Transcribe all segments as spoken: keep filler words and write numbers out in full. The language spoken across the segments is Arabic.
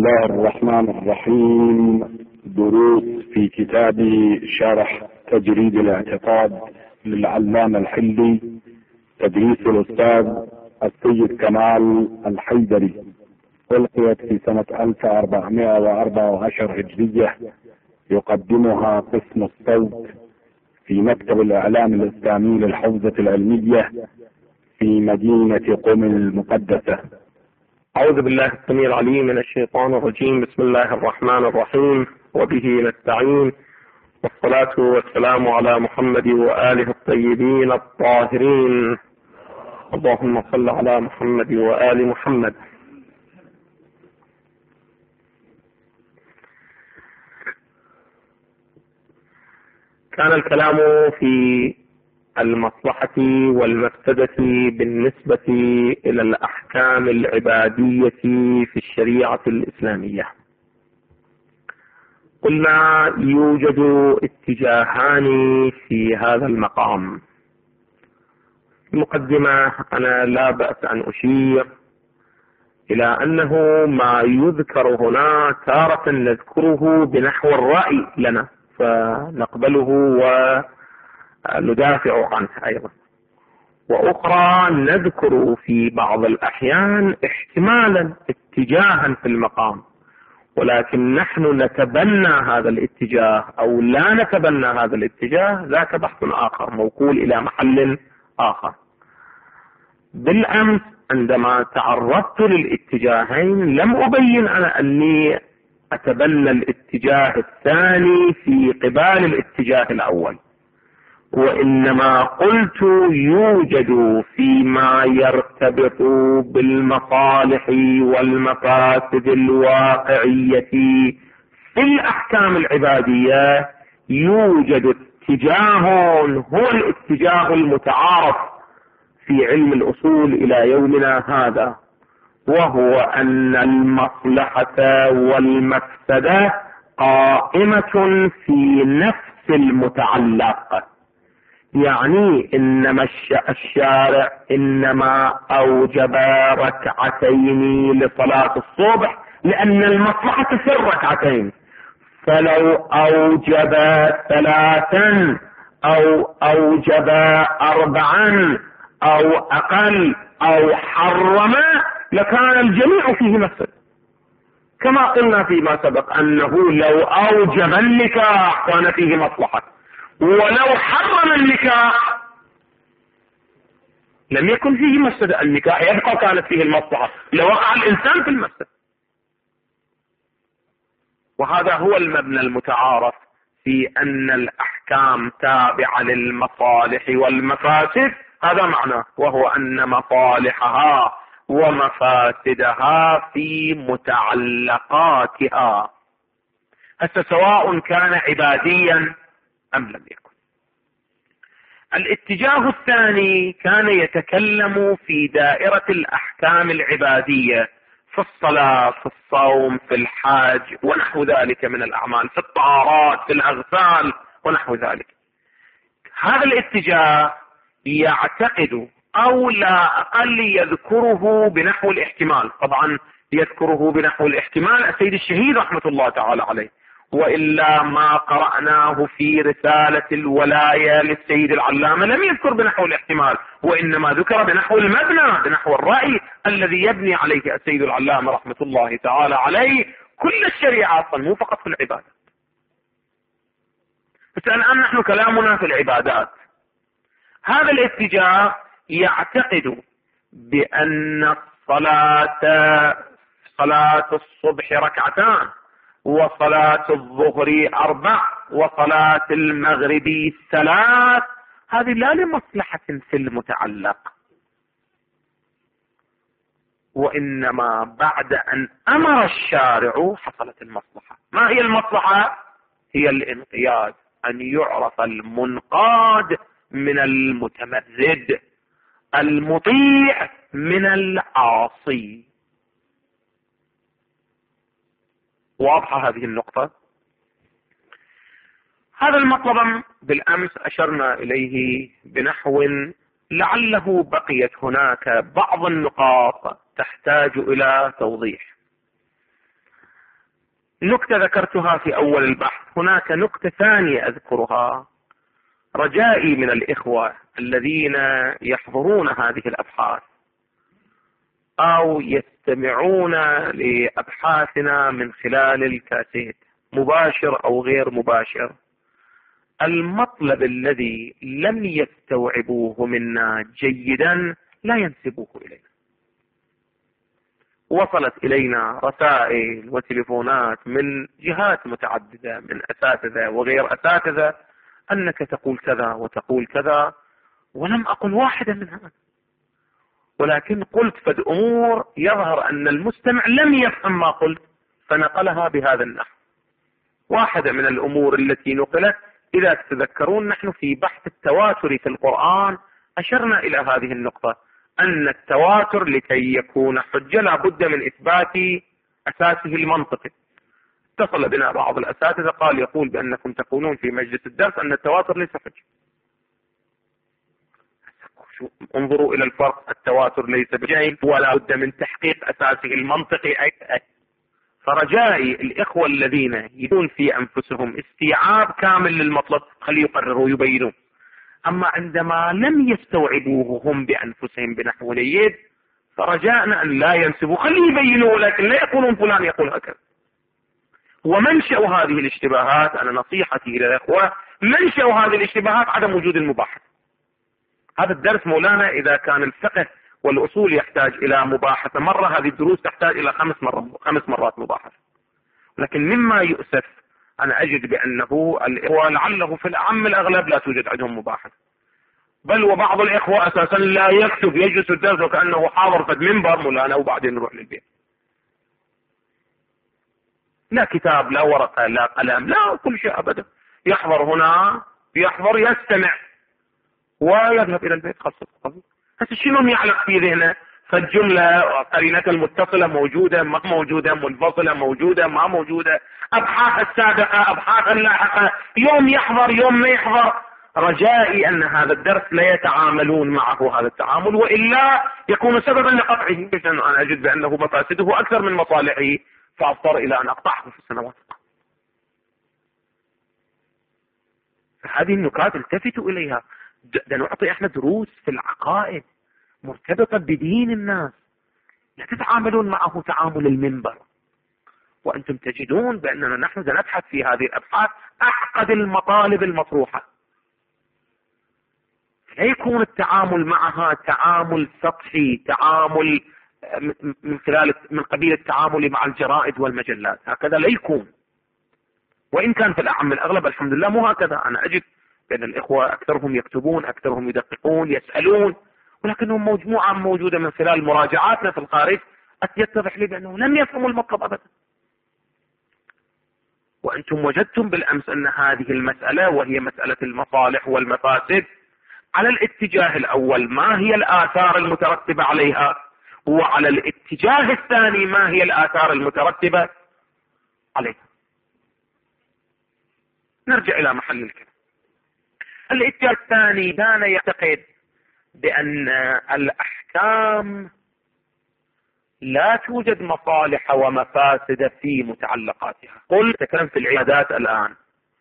الله الرحمن الرحيم. دروس في كتاب شرح تجريد الاعتقاد للعلامة الحلي، تدريس الأستاذ السيد كمال الحيدري، ألقيت في سنة ألف وأربعمائة وأربعة عشر هجرية. يقدمها قسم الصوت في مكتب الإعلام الإسلامي للحوزة العلمية في مدينة قم المقدسة. أعوذ بالله السميع العليم من الشيطان الرجيم. بسم الله الرحمن الرحيم، وبه نستعين، والصلاة والسلام على محمد وآله الطيبين الطاهرين. اللهم صل على محمد وآل محمد. كان الكلام في المصلحة والمفسدة بالنسبة إلى الأحكام العبادية في الشريعة الإسلامية. قلنا يوجد اتجاهان في هذا المقام. مقدمة، أنا لا بأس أن أشير إلى أنه ما يذكر هنا تارة نذكره بنحو الرأي لنا فنقبله وندافع عنه أيضا، وأخرى نذكر في بعض الأحيان احتمالا اتجاها في المقام، ولكن نحن نتبنى هذا الاتجاه أو لا نتبنى هذا الاتجاه، ذاك بحث آخر موكول إلى محل آخر. بالأمس عندما تعرضت للاتجاهين لم أبين أنا أني أتبنى الاتجاه الثاني في قبال الاتجاه الأول، وإنما قلت يوجد فيما يرتبط بالمصالح والمفاسد الواقعية في الأحكام العبادية يوجد اتجاه هو الاتجاه المتعارف في علم الأصول إلى يومنا هذا، وهو أن المصلحة والمفسدة قائمة في نفس المتعلق. يعني إنما الشارع إنما أوجب ركعتين لصلاة الصبح لأن المصلحة في الركعتين، فلو أوجب ثلاثا أو أوجب أربعا أو أقل أو حرم لكان الجميع فيه مفسد، كما قلنا فيما سبق أنه لو أوجب النكاح كان فيه مصلحة، ولو حرم النكاح لم يكن فيه مفسدة. النكاح يبقى كانت فيه المصلحة لوقع الإنسان في المفسد. وهذا هو المبنى المتعارف في أن الأحكام تابعة للمصالح والمفاسد، هذا معناه، وهو أن مصالحها ومفاسدها في متعلقاتها، هسه سواء كان عباديا أم لم يكن. الاتجاه الثاني كان يتكلم في دائرة الأحكام العبادية في الصلاة، في الصوم، في الحج ونحو ذلك من الأعمال، في الطهارات، في الأغسال ونحو ذلك. هذا الاتجاه يعتقد أو لا أقل يذكره بنحو الاحتمال، طبعا يذكره بنحو الاحتمال السيد الشهيد رحمة الله تعالى عليه، وإلا ما قرأناه في رسالة الولاية للسيد العلامة لم يذكر بنحو الاحتمال، وإنما ذكر بنحو المبنى، بنحو الرأي الذي يبني عليه السيد العلامة رحمة الله تعالى عليه كل الشريعة، أصلا مو فقط في العبادات. بس الآن نحن كلامنا في العبادات. هذا الاتجاه يعتقد بأن الصلاة صلاة الصبح ركعتان، وصلاة الظهر أربع، وصلاة المغرب ثلاث، هذه لا لمصلحة في المتعلق، وإنما بعد أن أمر الشارع حصلت المصلحة. ما هي المصلحة؟ هي الانقياد، أن يعرف المنقاد من المتمرد، المطيع من العاصي. واضحة هذه النقطة؟ هذا المطلب بالأمس أشرنا إليه بنحو لعله بقيت هناك بعض النقاط تحتاج إلى توضيح. نكتة ذكرتها في أول البحث، هناك نكتة ثانية أذكرها. رجائي من الإخوة الذين يحضرون هذه الأبحاث أو يستمعون لأبحاثنا من خلال الكاسيت مباشر أو غير مباشر، المطلب الذي لم يستوعبوه منا جيدا لا ينسبوه إلينا. وصلت إلينا رسائل وتليفونات من جهات متعددة من أساتذة وغير أساتذة أنك تقول كذا وتقول كذا، ولم أقل واحدة منها، ولكن قلت فد أمور يظهر أن المستمع لم يفهم ما قلت فنقلها بهذا النحو. واحدة من الأمور التي نقلت، إذا تتذكرون نحن في بحث التواتر في القرآن أشرنا إلى هذه النقطة، أن التواتر لكي يكون حجة لا بد من إثبات أساسه المنطقي. اتصل بنا بعض الأساتذة قال يقول بأنكم تقولون في مجلس الدرس أن التواتر ليس حجة. انظروا إلى الفرق، التواتر ليس بجين ولا بد من تحقيق أساسه المنطقي. أي فرجائي الإخوة الذين يكون في أنفسهم استيعاب كامل للمطلب خليه يقرروا يبينون، أما عندما لم يستوعبوه هم بأنفسهم بنحو جيد فرجاءنا أن لا ينسبوا، خليه يبينوا، لكن لا يقولون فلان يقول هكذا. ومنشأ هذه الاشتباهات، أنا نصيحتي إلى الأخوة، منشأ هذه الاشتباهات عدم وجود المباحث. هذا الدرس مولانا إذا كان الفقه والأصول يحتاج إلى مباحثة مرة، هذه الدروس تحتاج إلى خمس مرات خمس مرات مباحثة. لكن مما يؤسف أنا أجد بأنه الإخوة لعله في الأعم الأغلب لا توجد عندهم مباحثة، بل وبعض الإخوة أساسا لا يكتب، يجلس الدرس وكأنه حاضر في المنبر مولانا وبعدين نروح للبيت. لا كتاب لا ورقة لا قلم لا كل شيء أبدا، يحضر هنا يحضر يستمع ويذهب إلى البيت خاصة. هسه شنو يعلق في ذهنه؟ فالجملة قرينة المتصلة موجودة ما موجودة، منفصلة موجودة ما موجودة، أبحاث السابقة أبحاث اللاحقة، يوم يحضر يوم ما يحضر. رجائي أن هذا الدرس لا يتعاملون معه هذا التعامل، وإلا يكون سببا لقطعه، لأنه أنا أجد بأنه مفاسده أكثر من مصالحه فأضطر إلى أن أقطعه في السنوات. هذه النكات التفتوا إليها. ده نعطي احنا دروس في العقائد مرتبطة بدين الناس، لا تتعاملون معه تعامل المنبر، وأنتم تجدون بأننا نحن سنبحث في هذه الأبحاث أعقد المطالب المطروحة. لا يكون التعامل معها تعامل سطحي، تعامل من خلال من قبيل التعامل مع الجرائد والمجلات، هكذا لا يكون. وإن كان في الأعم الأغلب الحمد لله مو هكذا، أنا أجد بأن الإخوة أكثرهم يكتبون، أكثرهم يدققون يسألون، ولكنهم مجموعة موجودة من خلال مراجعاتنا في الخارج يتضح لي بأنه لم يفهموا المطلب أبدا. وأنتم وجدتم بالأمس أن هذه المسألة وهي مسألة المصالح والمفاسد على الاتجاه الأول ما هي الآثار المترتبة عليها، وعلى الاتجاه الثاني ما هي الآثار المترتبة عليها. نرجع إلى محل الكلام. الاتجاه الثاني كان يعتقد بأن الأحكام لا توجد مصالح ومفاسد في متعلقاتها. قل تكلم في العيادات الآن،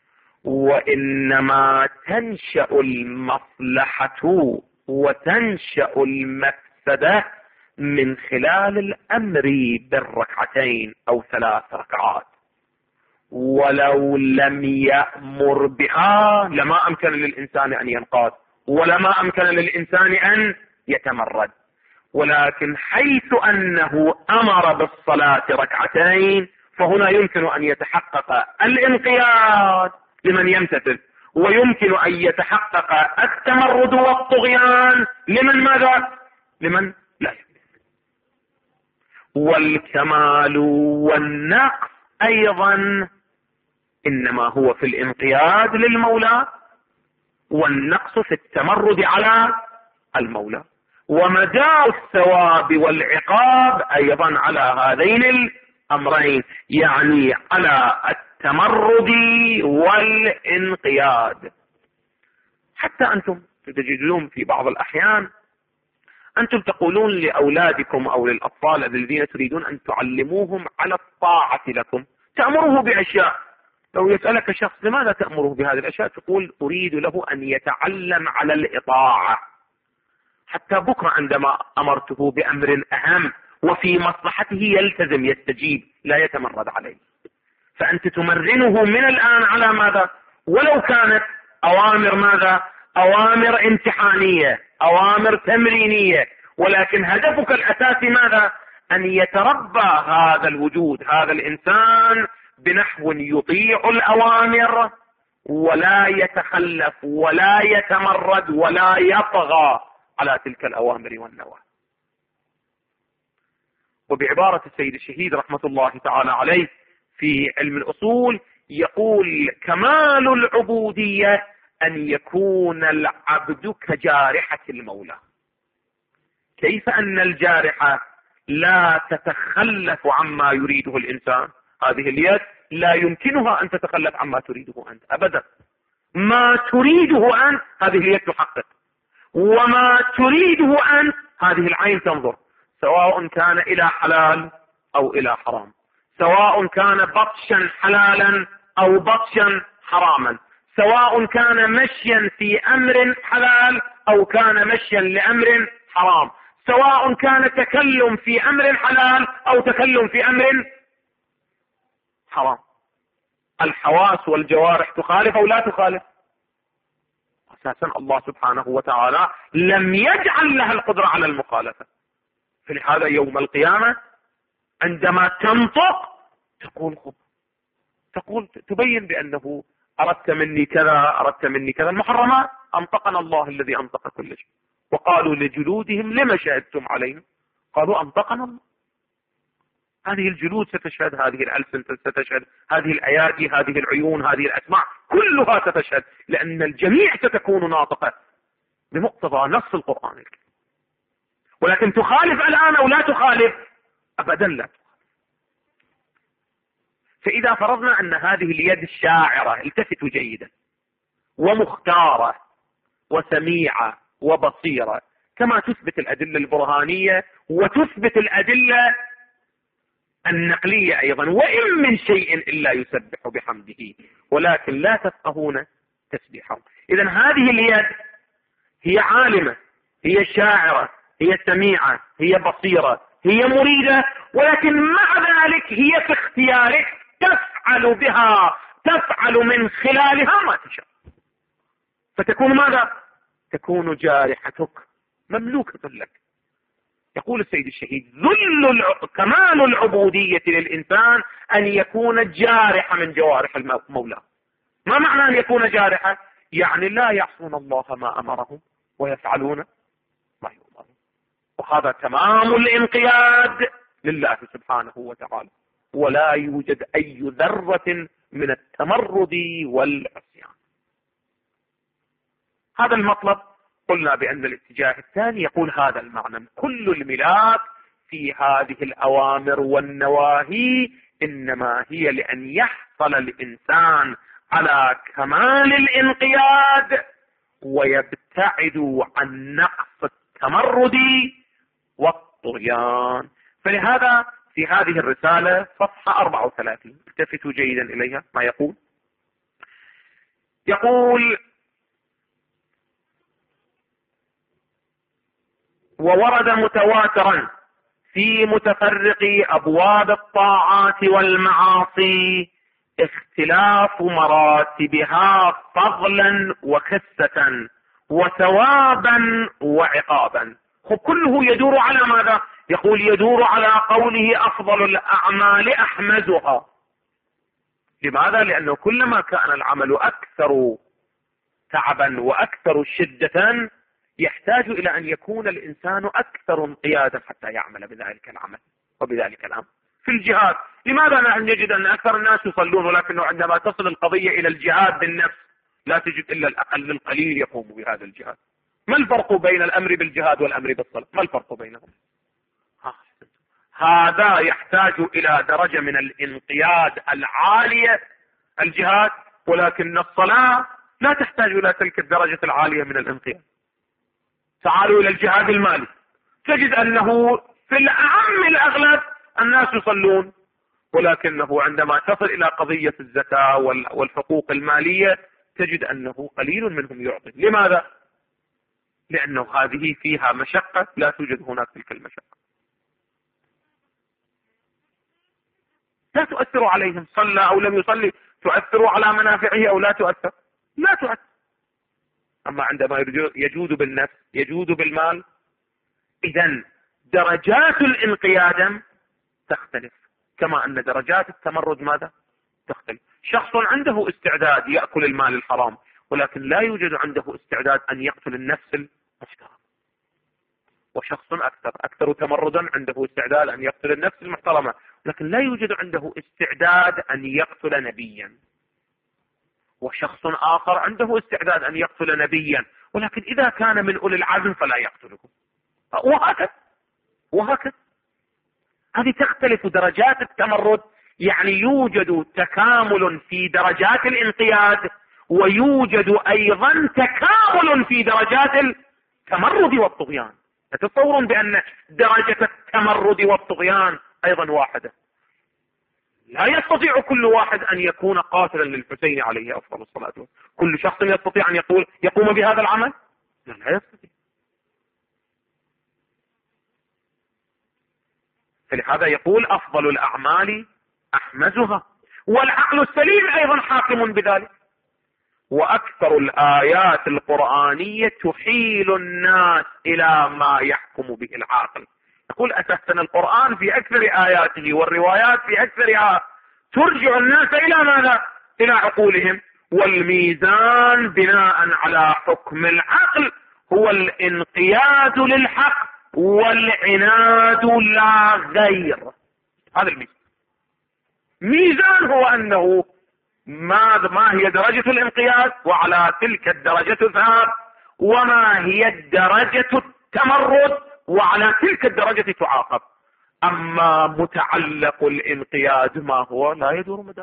وإنما تنشأ المصلحة وتنشأ المفسدة من خلال الأمر بالركعتين أو ثلاث ركعات، ولو لم يأمر بها لما أمكن للإنسان أن ينقاد ولما أمكن للإنسان أن يتمرد. ولكن حيث أنه أمر بالصلاة ركعتين فهنا يمكن أن يتحقق الانقياد لمن يمتثل، ويمكن أن يتحقق التمرد والطغيان لمن ماذا؟ لمن لا يمتثل. والكمال والنقص أيضا إنما هو في الانقياد للمولى، والنقص في التمرد على المولى، ومدار الثواب والعقاب أيضا على هذين الأمرين، يعني على التمرد والانقياد. حتى أنتم تجدون في بعض الأحيان أنتم تقولون لأولادكم أو للأطفال الذين تريدون أن تعلموهم على الطاعة لكم، تأمره بأشياء. لو يسألك شخص لماذا تأمره بهذه الأشياء، تقول أريد له أن يتعلم على الإطاعة، حتى بكرة عندما أمرته بأمر أهم وفي مصلحته يلتزم يستجيب لا يتمرد عليه. فأنت تمرنه من الآن على ماذا؟ ولو كانت أوامر ماذا؟ أوامر امتحانية، أوامر تمرينية، ولكن هدفك الأساسي ماذا؟ أن يتربى هذا الوجود، هذا الإنسان بنحو يطيع الأوامر ولا يتخلف ولا يتمرد ولا يطغى على تلك الأوامر والنواهي. وبعبارة السيد الشهيد رحمة الله تعالى عليه في علم الأصول يقول: كمال العبودية أن يكون العبد كجارحة المولى. كيف أن الجارحة لا تتخلف عما يريده الإنسان؟ هذه اليد لا يمكنها أن تتخلف عما تريده أنت أبدا. ما تريده أنت هذه اليد تحقق، وما تريده أنت هذه العين تنظر، سواء كان إلى حلال أو إلى حرام، سواء كان بطشا حلالا أو بطشا حراما، سواء كان مشيا في أمر حلال أو كان مشيا لأمر حرام، سواء كان تكلم في أمر حلال أو تكلم في أمر حرام. الحواس والجوارح تخالف أو لا تخالف؟ أساسا الله سبحانه وتعالى لم يجعل لها القدرة على المخالفة. فلهذا يوم القيامة عندما تنطق تقول خب تقول تبين بأنه أردت مني كذا أردت مني كذا. المحرمات أنطقنا الله الذي أنطق كل شيء. وقالوا لجلودهم لما شهدتم علينا؟ قالوا أنطقنا الله. هذه الجلود ستشهد، هذه الألسن ستشهد، هذه الأيادي، هذه العيون، هذه الأسماع كلها ستشهد، لأن الجميع ستكون ناطقة بمقتضى نص القرآن الكريم. ولكن تخالف الآن أو لا تخالف؟ أبدا لا تخالف. فإذا فرضنا أن هذه اليد الشاعرة، التفتوا جيدا، ومختارة وسميعة وبصيرة كما تثبت الأدلة البرهانية وتثبت الأدلة النقلية أيضا، وإن من شيء إلا يسبح بحمده ولكن لا تفقهون تسبيحهم. إذن هذه اليد هي عالمة، هي شاعرة، هي سميعة، هي بصيرة، هي مريدة، ولكن مع ذلك هي في اختيارك تفعل بها، تفعل من خلالها ما تشاء. فتكون ماذا؟ تكون جارحتك مملوكة لك. يقول السيد الشهيد: ذل الع... كمال العبودية للإنسان أن يكون جارحا من جوارح المولى. ما معنى أن يكون جارحا؟ يعني لا يعصون الله ما أمرهم ويفعلون ما يؤمرون. وهذا تمام الانقياد لله سبحانه وتعالى، ولا يوجد أي ذرة من التمرد والعصيان. هذا المطلب. قلنا بأن الاتجاه الثاني يقول هذا المعنى: كل الملاك في هذه الأوامر والنواهي إنما هي لأن يحصل الإنسان على كمال الانقياد ويبتعد عن نقص التمرد والطغيان. فلهذا في هذه الرسالة صفحة أربعة وثلاثين التفتوا جيدا إليها ما يقول. يقول: وورد متواترا في متفرق أبواب الطاعات والمعاصي اختلاف مراتبها فضلا وخسة وثوابا وعقابا. كله يدور على ماذا؟ يقول يدور على قوله أفضل الأعمال أحمدها. لماذا؟ لأنه كلما كان العمل أكثر تعبا وأكثر شدة يحتاج إلى أن يكون الإنسان أكثر انقيادا حتى يعمل بذلك العمل وبذلك الأمر. في الجهاد لماذا نحن نجد أن أكثر الناس يصلون، ولكنه عندما تصل القضية إلى الجهاد بالنفس لا تجد إلا الأقل القليل يقوم بهذا الجهاد؟ ما الفرق بين الأمر بالجهاد والأمر بالصلاة؟ ما الفرق بينهم؟ هذا يحتاج إلى درجة من الانقياد العالية الجهاد، ولكن الصلاة لا تحتاج إلى تلك الدرجة العالية من الانقياد. تعالوا إلى الجهاد المالي تجد أنه في الأعم الأغلب الناس يصلون ولكنه عندما تصل إلى قضية الزكاة والحقوق المالية تجد أنه قليل منهم يعطي. لماذا؟ لأنه هذه فيها مشقة لا توجد هناك تلك المشقة، لا تؤثر عليهم، صلى أو لم يصلي تؤثر على منافعه أو لا تؤثر؟ لا تؤثر. أما عندما يجود بالنفس يجود بالمال، إذن درجات الانقياد تختلف، كما أن درجات التمرد ماذا؟ تختلف. شخص عنده استعداد يأكل المال الحرام، ولكن لا يوجد عنده استعداد أن يقتل النفس المحترمة. وشخص أكثر أكثر تمردا عنده استعداد أن يقتل النفس المحترمة، لكن لا يوجد عنده استعداد أن يقتل نبيا. وشخص آخر عنده استعداد أن يقتل نبيا، ولكن إذا كان من أولي العزم فلا يقتله، وهكذا وهكذا. هذه تختلف درجات التمرد، يعني يوجد تكامل في درجات الانقياد، ويوجد أيضا تكامل في درجات التمرد والطغيان. تتصورون بأن درجة التمرد والطغيان أيضا واحدة. لا يستطيع كل واحد أن يكون قاتلا للحسين عليه أفضل الصلاة والسلام. كل شخص يستطيع أن يقول يقوم بهذا العمل؟ لا, لا يستطيع. فلهذا يقول أفضل الأعمال أحمزها، والعقل السليم أيضا حاكم بذلك. وأكثر الآيات القرآنية تحيل الناس إلى ما يحكم به العاقل. يقول أساسا القرآن في أكثر آياته والروايات في أكثرها ترجع الناس إلى ماذا؟ إلى عقولهم. والميزان بناء على حكم العقل هو الانقياد للحق والعناد لا غير. هذا الميزان. ميزان هو أنه ما ما هي درجة الانقياد، وعلى تلك الدرجة تذهب، وما هي الدرجة التمرد، وعلى تلك الدرجة تعاقب. أما متعلق الانقياد ما هو؟ لا يدور مدار.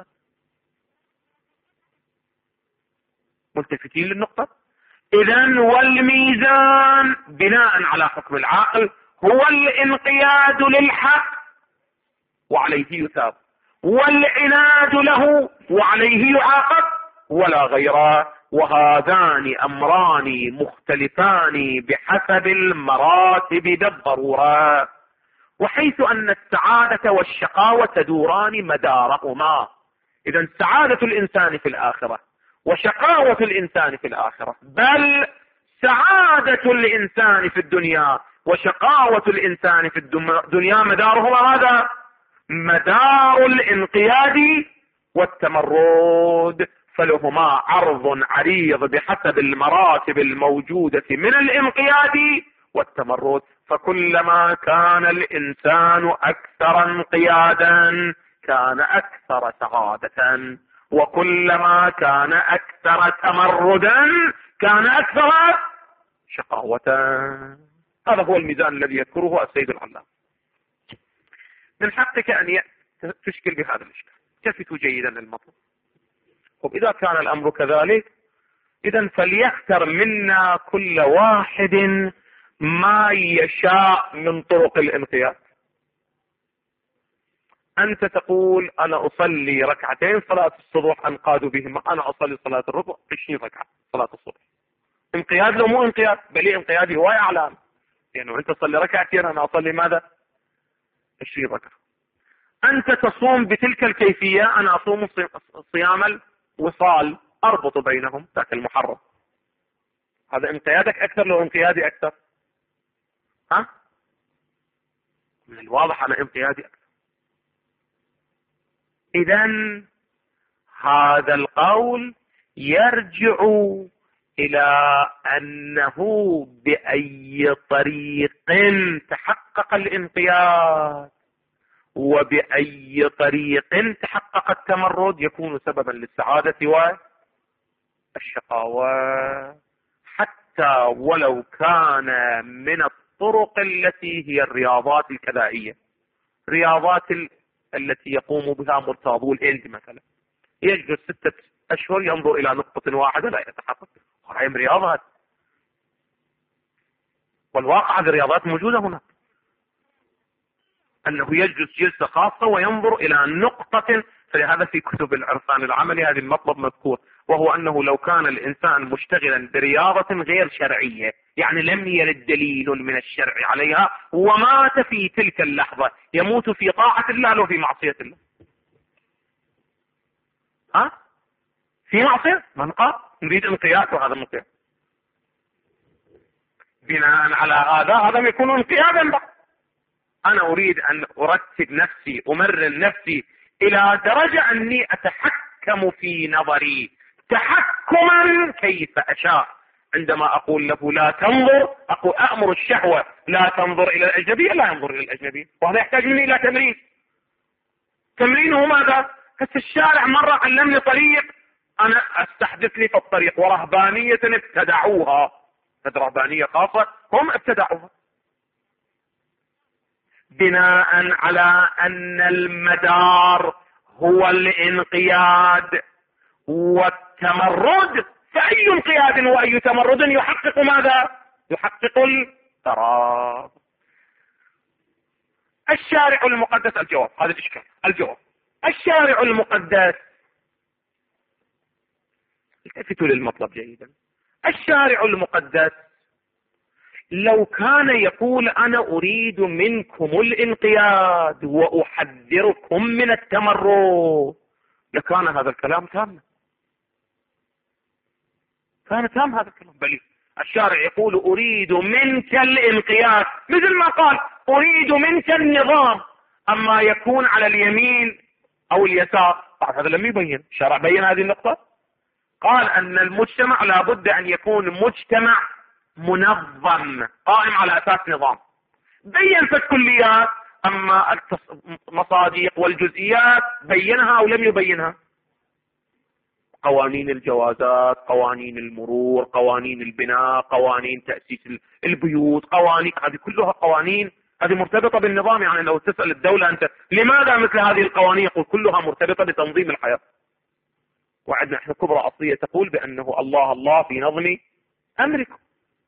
ملتفتين للنقطة؟ إذن والميزان بناء على حكم العقل هو الانقياد للحق وعليه يثاب، والعناد له وعليه يعاقب، ولا غيره. وهذان أمران مختلفان بحسب المراتب بالضرورة، وحيث أن السعادة والشقاوة تدوران مدارهما. إذن سعادة الإنسان في الآخرة وشقاوة الإنسان في الآخرة، بل سعادة الإنسان في الدنيا وشقاوة الإنسان في الدنيا مدارهما هذا مدار الانقياد والتمرد، فلهما عرض عريض بحسب المراتب الموجودة من الانقياد والتمرد. فكلما كان الإنسان أكثر انقيادا كان أكثر سعادة، وكلما كان أكثر تمردا كان أكثر شقاوة. هذا هو الميزان الذي يذكره السيد العلامة. من حقك أن تشكل بهذا الإشكال، تلفتوا جيدا للمطلب. وإذا كان الأمر كذلك إذن فليختر منا كل واحد ما يشاء من طرق الانقياد. أنت تقول أنا أصلي ركعتين صلاة الصبح أنقاد بهما، أنا أصلي صلاة الربع عشرين ركعة صلاة الصبح. انقياد لو مو انقياد، بل انقيادي هو أعلام، يعني أنت تصلي ركعتين أنا أصلي ماذا؟ عشرين ركعة. أنت تصوم بتلك الكيفية، أنا أصوم صيام الوصال أربط بينهم ذاك المحرم. هذا انقيادك أكثر لو انقيادي أكثر؟ ها؟ من الواضح أنا انقيادي أكثر. إذن هذا القول يرجع إلى أنه بأي طريق تحقق الانقياد وبأي طريق تحقق التمرد يكون سببا للسعادة والشقاوة، حتى ولو كان من الطرق التي هي الرياضات الكذائية، رياضات التي يقوم بها مرتاضو الإلد مثلا، يجلس ستة أشهر ينظر إلى نقطة واحدة لا يتحقق. هاي رياضات، والواقع هذه الرياضات موجودة هنا. أنه يجلس جلسة خاصة وينظر إلى نقطة. فلهذا في كتب العرفان العملي هذا المطلب مذكور، وهو أنه لو كان الإنسان مشتغلا برياضة غير شرعية، يعني لم يرد دليل من الشرع عليها، ومات في تلك اللحظة، يموت في طاعة الله لو في معصية الله. ها؟ في معصية؟ من قال؟ نريد انقياد، وهذا انقياد. بناء على هذا هذا يكون انقيادا بقى. أنا أريد أن أرتب نفسي، أمرن نفسي إلى درجة أني أتحكم في نظري تحكما كيف أشاء. عندما أقول له لا تنظر، أقول أأمر الشهوة لا تنظر إلى الأجنبية، لا ينظر إلى الأجنبية، وهذا يحتاج مني إلى تمرين. تمرينه ماذا؟ هسه الشارع مرة علمني طريق، أنا أستحدث لي في الطريق، ورهبانية ابتدعوها، رهبانية خاصة هم ابتدعوها، بناء على أن المدار هو الانقياد والتمرد. فأي انقياد وأي تمرد يحقق ماذا؟ يحقق التراب. الشارع المقدس، الجواب هذا الإشكال، الجواب الشارع المقدس، التفتوا للمطلب جيدا. الشارع المقدس لو كان يقول أنا أريد منكم الانقياد وأحذركم من التمرد، لكان هذا الكلام تام، كان تام هذا الكلام. بل الشارع يقول أريد منك الانقياد، مثل ما قال أريد منك النظام. أما يكون على اليمين أو اليسار، هذا لم يبين. الشارع بين هذه النقطة، قال أن المجتمع لابد أن يكون مجتمع منظم قائم على أساس نظام. بين في الكليات، أما المصادق والجزئيات بينها أو لم يبينها. قوانين الجوازات، قوانين المرور، قوانين البناء، قوانين تأسيس البيوت، قوانين، هذه كلها قوانين هذه مرتبطة بالنظام. يعني لو تسأل الدولة أنت لماذا مثل هذه القوانين، يقول كلها مرتبطة بتنظيم الحياة. وعندنا احنا كبرى أصلية تقول بأنه الله الله في نظم أمركم.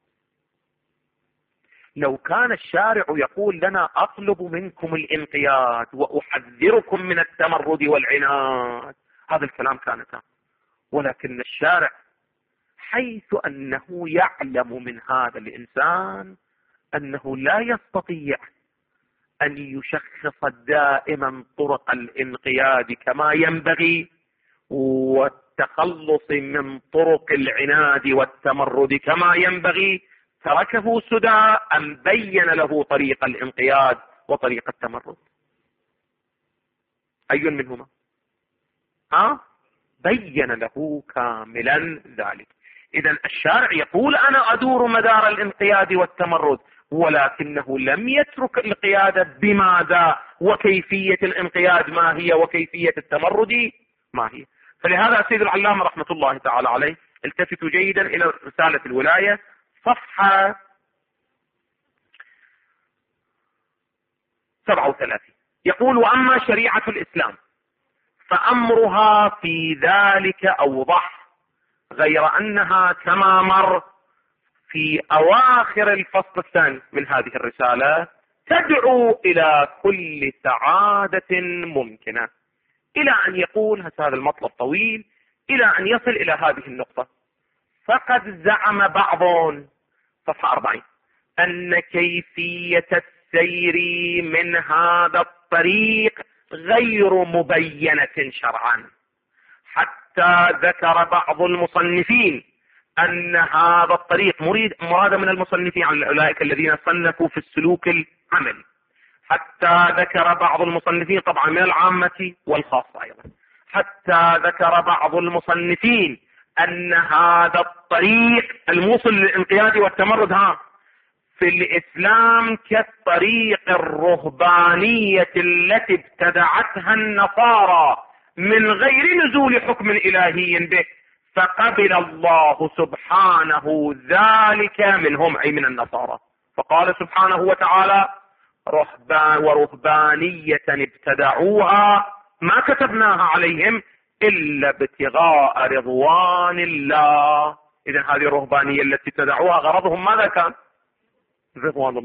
لو كان الشارع يقول لنا أطلب منكم الانقياد وأحذركم من التمرد والعناد، هذا الكلام كان تام. ولكن الشارع حيث أنه يعلم من هذا الإنسان أنه لا يستطيع أن يشخص دائما طرق الانقياد كما ينبغي، والتخلص من طرق العناد والتمرد كما ينبغي، تركه سدى أم بين له طريق الانقياد وطريق التمرد؟ أي منهما؟ ها؟ بين له كاملا ذلك. إذن الشارع يقول أنا أدور مدار الانقياد والتمرد، ولكنه لم يترك القيادة بماذا، وكيفية الانقياد ما هي، وكيفية التمرد ما هي. فلهذا السيد العلامة رحمة الله تعالى عليه التفتوا جيدا إلى رسالة الولاية صفحة سبعة وثلاثين، يقول وأما شريعة الإسلام فأمرها في ذلك أوضح، غير أنها كما مر في أواخر الفصل الثاني من هذه الرسالة تدعو إلى كل سعادة ممكنة، إلى أن يقول هذا المطلب طويل، إلى أن يصل إلى هذه النقطة. فقد زعم بعض، صفحة أربعين، أن كيفية السير من هذا الطريق غير مبينة شرعا، حتى ذكر بعض المصنفين أن هذا الطريق مريد مراد من المصنفين عن أولئك الذين صنفوا في السلوك العملي، حتى ذكر بعض المصنفين طبعا من العامة والخاصة أيضا، حتى ذكر بعض المصنفين أن هذا الطريق الموصل للانقياد والتمرد ها في الإسلام كالطريق الرهبانية التي ابتدعتها النصارى من غير نزول حكم إلهي به، فقبل الله سبحانه ذلك منهم أي من النصارى. فقال سبحانه وتعالى رهبان ورهبانية ابتدعوها ما كتبناها عليهم إلا ابتغاء رضوان الله. إذن هذه الرهبانية التي ابتدعوها غرضهم ماذا كان؟ رضوان الله.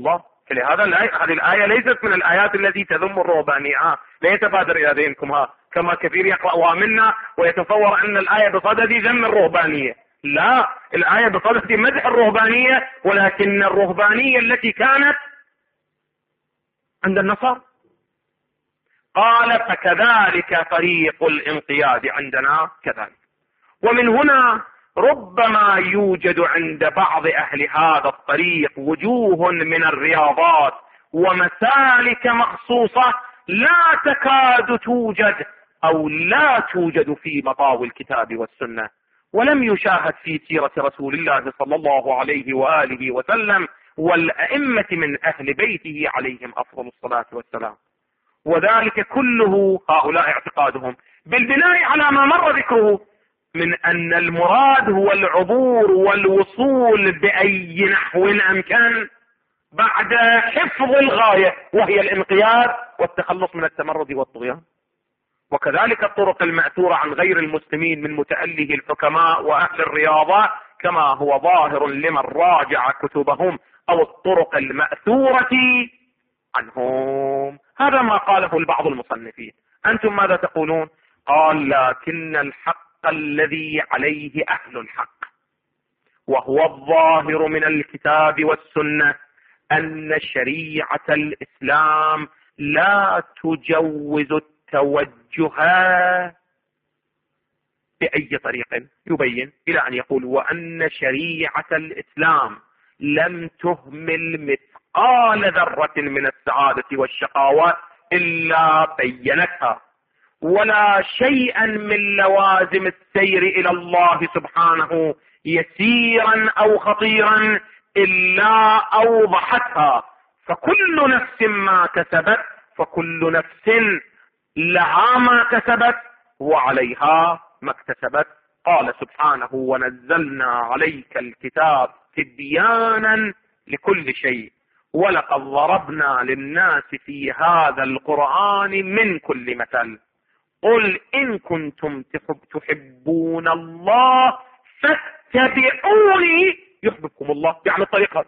فلهذا هذه الآية ليست من الآيات التي تذم الرهبانية. ها لا يتبادر إلى ذهنكم ها كما كثير يقرأها منا ويتصور أن الآية بصدد ذم الرهبانية. لا، الآية بصدد مدح الرهبانية، ولكن الرهبانية التي كانت عند النصارى. قال فكذلك طريق الانقياد عندنا كذلك. ومن هنا ربما يوجد عند بعض أهل هذا الطريق وجوه من الرياضات ومسالك مخصوصة لا تكاد توجد أو لا توجد في مطاوي الكتاب والسنة، ولم يشاهد في سيرة رسول الله صلى الله عليه وآله وسلم والأئمة من أهل بيته عليهم أفضل الصلاة والسلام. وذلك كله هؤلاء اعتقادهم بالبناء على ما مر ذكره من أن المراد هو العبور والوصول بأي نحو أمكن بعد حفظ الغاية وهي الانقياد والتخلص من التمرد والطغيان. وكذلك الطرق المأثورة عن غير المسلمين من متأله الحكماء وأهل الرياضة كما هو ظاهر لمن راجع كتبهم، أو الطرق المأثورة عنهم. هذا ما قاله البعض المصنفين. أنتم ماذا تقولون؟ قال لكن الحق الذي عليه أهل الحق وهو الظاهر من الكتاب والسنة أن شريعة الإسلام لا تجوز التوجه بأي طريق. يبين إلى أن يقول وأن شريعة الإسلام لم تهمل مثقال ذرة من السعادة والشقاوة إلا بينتها، ولا شيئا من لوازم السير إلى الله سبحانه يسيرا أو خطيرا إلا أوضحتها. فكل نفس ما كسبت فكل نفس لها ما كسبت وعليها ما اكتسبت. قال سبحانه ونزلنا عليك الكتاب تبيانا لكل شيء ولقد ضربنا للناس في هذا القرآن من كل مثل قل إن كنتم تحبون الله فاتبعوني يحببكم الله، يعني الطريقة،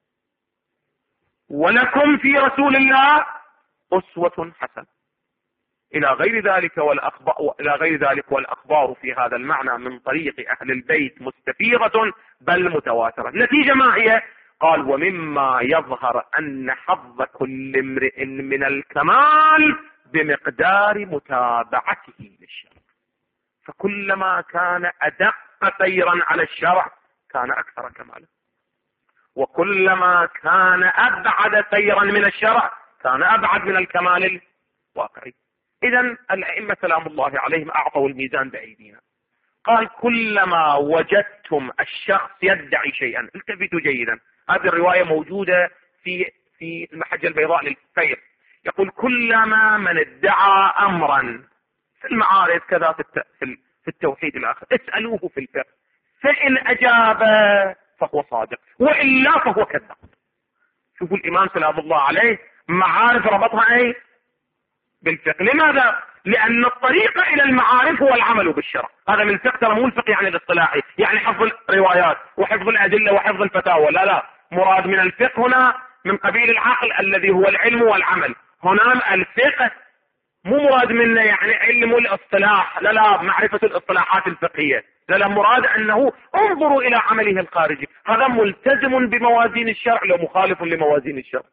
ولكم في رسول الله أسوة حسنة إلى غير ذلك والأخبار إلى غير ذلك والأخبار في هذا المعنى من طريق أهل البيت مستفيضة بل متواترة. النتيجة ما هي؟ قال ومما يظهر أن حظ كل امرئ من الكمال بمقدار متابعته للشرع، فكلما كان أدق سيرا على الشرع كان أكثر كمالا، وكلما كان أبعد سيرا من الشرع كان أبعد من الكمال الواقعي. إذن الأئمة سلام الله عليهم أعطوا الميزان بأيدينا. قال كلما وجدتم الشخص يدعي شيئا، التفتوا جيدا، هذه الرواية موجودة في في المحجة البيضاء للفير، يقول كلما من ادعى أمرا في المعارف كذا في التوحيد الآخر اسألوه في الفقه، فإن أجاب فهو صادق وإلا فهو كذاب. شوفوا الإمام سلام الله عليه معارف ربطها أي بالفقه. لماذا؟ لأن الطريق إلى المعارف هو العمل بالشرع. هذا من فقه، ترى مو الفقه يعني الاصطلاحي يعني حفظ الروايات وحفظ الأدلة وحفظ الفتاوى، لا لا، مراد من الفقه هنا من قبيل العقل الذي هو العلم والعمل. هنا الفقه مو مراد منه يعني علم الاصطلاح، لا لا، معرفة الاصطلاحات الفقهية، لا لا، مراد أنه انظروا إلى عمله الخارجي، هذا ملتزم بموازين الشرع لو مخالف لموازين الشرع.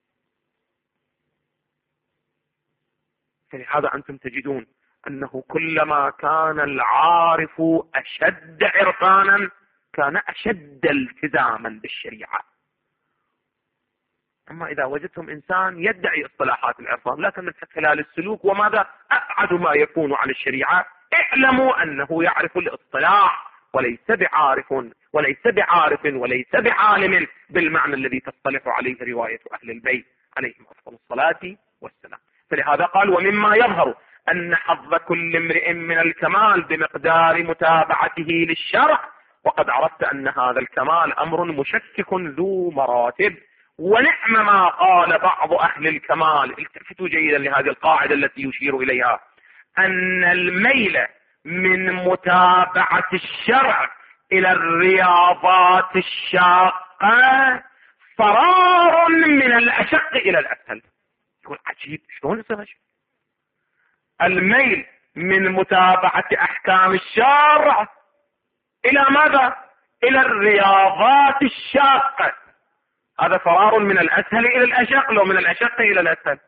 فلهذا أنتم تجدون أنه كلما كان العارف أشد عرفانا كان أشد التزاما بالشريعة. أما إذا وجدتم إنسان يدعي اصطلاحات العرفان لكن من خلال السلوك وماذا أبعد ما يكون عن الشريعة، اعلموا أنه يعرف الاصطلاح وليس بعارف وليس بعارف وليس بعالم بالمعنى الذي تصطلح عليه رواية أهل البيت عليهم أفضل الصلاة والسلام. فلهذا قال ومما يظهر أن حظ كل امرئ من الكمال بمقدار متابعته للشرع، وقد عرفت أن هذا الكمال أمر مشكك ذو مراتب. ونعم ما قال بعض أهل الكمال، التفتوا جيدا لهذه القاعدة التي يشير إليها، أن الميل من متابعة الشرع إلى الرياضات الشاقة فرار من الأشق إلى الأسهل. يقول عجيب، شلون يصير هالشيء؟ الميل من متابعة أحكام الشارع إلى ماذا؟ إلى الرياضات الشاقة. هذا فرار من الأسهل إلى الأشق، لو من الأشق إلى الأسهل.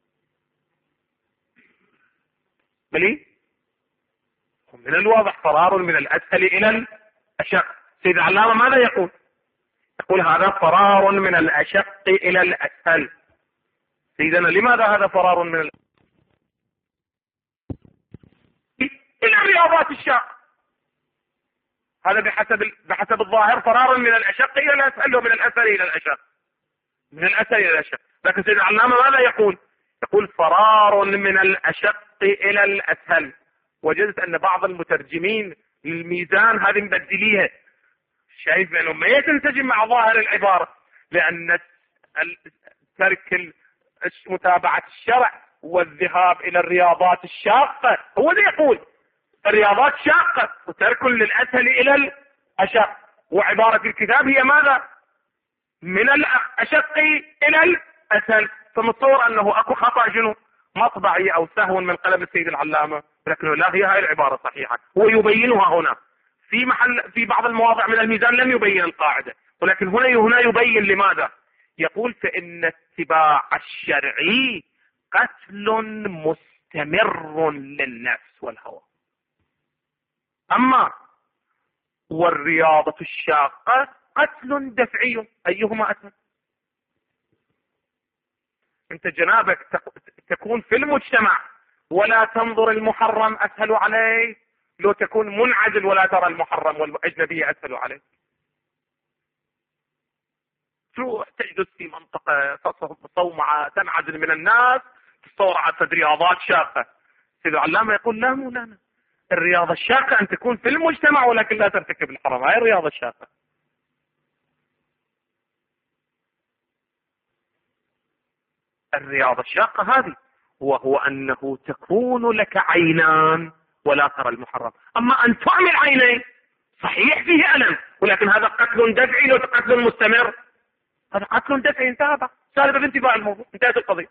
بلي من الواضح فرار من الأسهل إلى الأشق. سيد العلامة ماذا يقول؟ يقول هذا فرار من الأشق إلى الأسهل. سيدنا لماذا هذا فرار من الأسهل إلى الرياضات الشاقة؟ هذا بحسب بحسب الظاهر فرار من الأشق إلى الأسهل ومن الأسهل إلى الأشق، من الأسهل إلى الأشق. لكن سيد العلامة ماذا يقول؟ يقول فرار من الأشق إلى الأسهل. وجدت أن بعض المترجمين للميزان هذه مبدليها، شايف أنه ما ينسجم مع ظاهر العبارة، لأن ترك متابعة الشرع والذهاب إلى الرياضات الشاقة هو اللي يقول الرياضات شاقة وترك للأسهل إلى الأشق، وعبارة الكتاب هي ماذا؟ من الأشق إلى الأسهل. فمتصور أنه أكو خطأ شنو؟ مطبعي أو سهو من قلم السيد العلامة، لكنه لا، هي هاي العبارة صحيحة، هو يبينها هنا في محل في بعض المواضع من الميزان لم يبين القاعدة، ولكن هنا هنا يبين لماذا. يقول فإن اتباع الشرعي قتل مستمر للنفس والهوى، أما والرياضة الشاقة قتل دفعي، أيهما أسهل؟ أنت جنابك تكون في المجتمع ولا تنظر المحرم أسهل عليك، لو تكون منعزل ولا ترى المحرم والأجنبية أسهل عليك. تروح تجلس في منطقة صومعة تنعزل من الناس، تتصور على رياضات شاقة. سيد العلامة يقول لا مو لا الرياضة الشاقة أن تكون في المجتمع ولكن لا ترتكب الحرام، هاي الرياضة الشاقة. الرياضة الشاقة هذه وهو أنه تكون لك عينان ولا ترى المحرم، أما أن تعمل عينين صحيح فيه ألم، ولكن هذا قتل دفعي. لو قتل مستمر هذا قتل دفعي، انتهى سالب بانتباع الموضوع، انتهت القضية.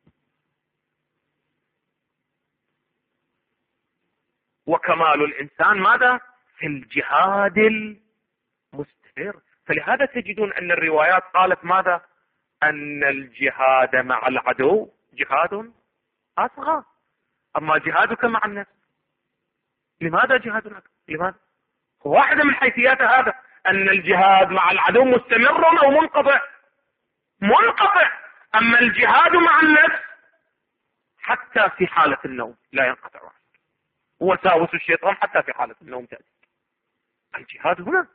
وكمال الإنسان ماذا؟ في الجهاد المستمر. فلهذا تجدون أن الروايات قالت ماذا؟ أن الجهاد مع العدو جهاد أصغر، أما جهادك مع النفس. لماذا جهادك؟ لماذا؟ واحدة من حيثيات هذا أن الجهاد مع العدو مستمر أو منقطع؟ منقطع. أما الجهاد مع النفس حتى في حالة النوم لا ينقطع، وساوس الشيطان حتى في حالة النوم تأتي. الجهاد هنا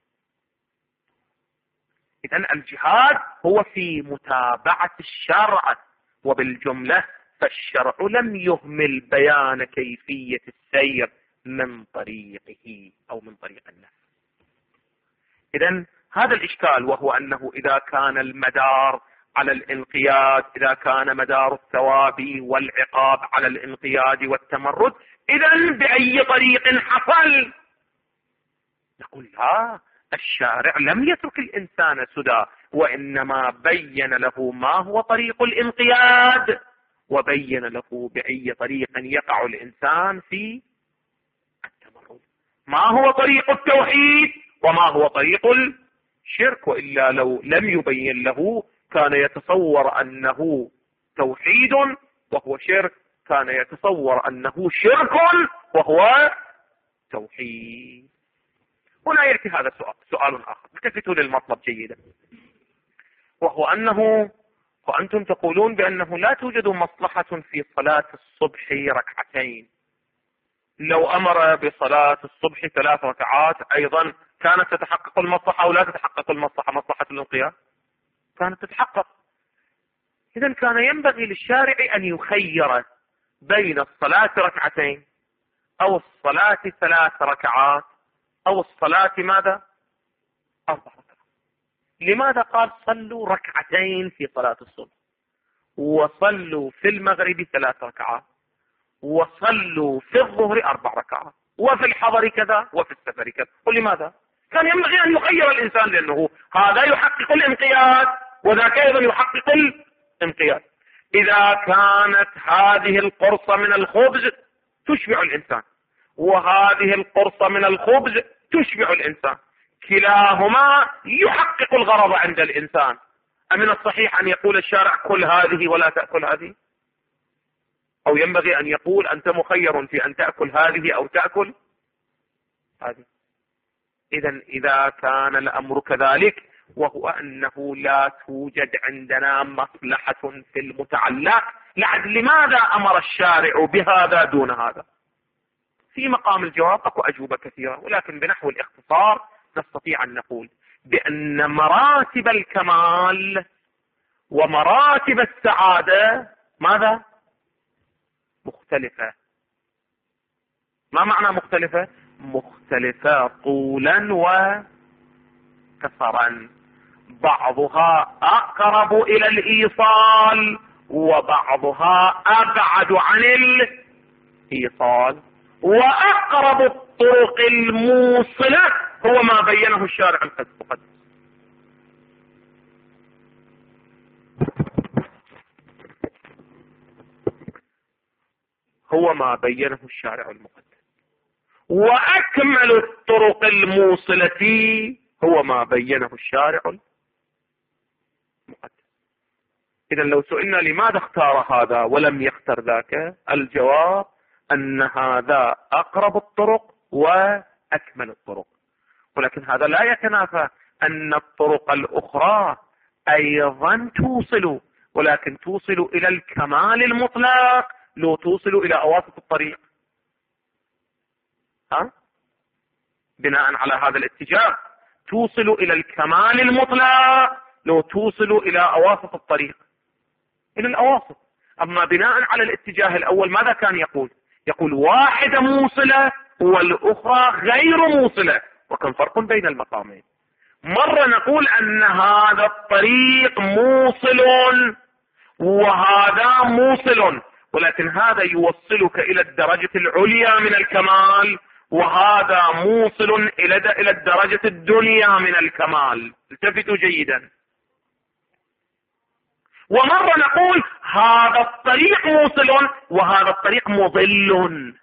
إذن الجهاد هو في متابعة الشرع، وبالجملة فالشرع لم يهمل بيان كيفية السير من طريقه أو من طريق النفس. إذن هذا الإشكال، وهو أنه إذا كان المدار على الانقياد، إذا كان مدار الثواب والعقاب على الانقياد والتمرد، إذن بأي طريق حصل؟ نقول لا، الشارع لم يترك الإنسان سدى، وإنما بين له ما هو طريق الانقياد، وبين له بأي طريق يقع الإنسان في التمرد، ما هو طريق التوحيد وما هو طريق الشرك. وإلا لو لم يبين له كان يتصور أنه توحيد وهو شرك، كان يتصور أنه شرك وهو توحيد. هنا يأتي هذا سؤال, سؤال آخر، التفتوا للمطلب جيدا، وهو أنه وأنتم تقولون بأنه لا توجد مصلحة في صلاة الصبح ركعتين. لو أمر بصلاة الصبح ثلاث ركعات أيضا كانت تتحقق المصلحة أو لا تتحقق المصلحة؟ مصلحة الانقياد كانت تتحقق. إذن كان ينبغي للشارع أن يخير بين الصلاة ركعتين أو الصلاة ثلاث ركعات أو الصلاة ماذا؟ أربع ركعات. لماذا قال صلوا ركعتين في صلاة الصبح، وصلوا في المغرب ثلاث ركعات، وصلوا في الظهر أربع ركعات، وفي الحضر كذا وفي السفر كذا؟ ولماذا؟ كان ينبغي أن يخير الإنسان، لأنه هذا يحقق الانقياد وذاك أيضا يحقق الانقياد. إذا كانت هذه القرصة من الخبز تشبع الإنسان وهذه القرصة من الخبز تشبع الإنسان، كلاهما يحقق الغرض عند الإنسان، أمن الصحيح أن يقول الشارع كل هذه ولا تأكل هذه؟ أو ينبغي أن يقول أنت مخير في أن تأكل هذه أو تأكل هذه؟ إذا إذا كان الأمر كذلك، وهو أنه لا توجد عندنا مصلحة في المتعلق، لعد لماذا أمر الشارع بهذا دون هذا؟ في مقام الجواب أكو أجوبة كثيرة، ولكن بنحو الاختصار نستطيع أن نقول بأن مراتب الكمال ومراتب السعادة ماذا؟ مختلفة. ما معنى مختلفة؟ مختلفة طولا وكثرا، بعضها أقرب إلى الإيصال وبعضها أبعد عن الإيصال، وأقرب الطرق الموصلة هو ما بينه الشارع المقدس. هو ما بينه الشارع المقدس، وأكمل الطرق الموصلة هو ما بينه الشارع المقدس. إذا لو سئلنا لماذا اختار هذا ولم يختر ذاك، الجواب أن هذا أقرب الطرق وأكمل الطرق، ولكن هذا لا يتنافى أن الطرق الأخرى أيضا توصل، ولكن توصل إلى الكمال المطلق، لو توصل إلى أواسط الطريق. ها؟ بناء على هذا الاتجاه توصل إلى الكمال المطلق لو توصل إلى أواسط الطريق، إلى الأواسط. أما بناء على الاتجاه الأول ماذا كان يقول؟ يقول واحدة موصلة والأخرى غير موصلة، وكان فرق بين المقامين. مرة نقول أن هذا الطريق موصل وهذا موصل، ولكن هذا يوصلك إلى الدرجة العليا من الكمال، وهذا موصل إلى إلى الدرجة الدنيا من الكمال. التفتوا جيدا. ومرة نقول هذا الطريق موصل وهذا الطريق مضل.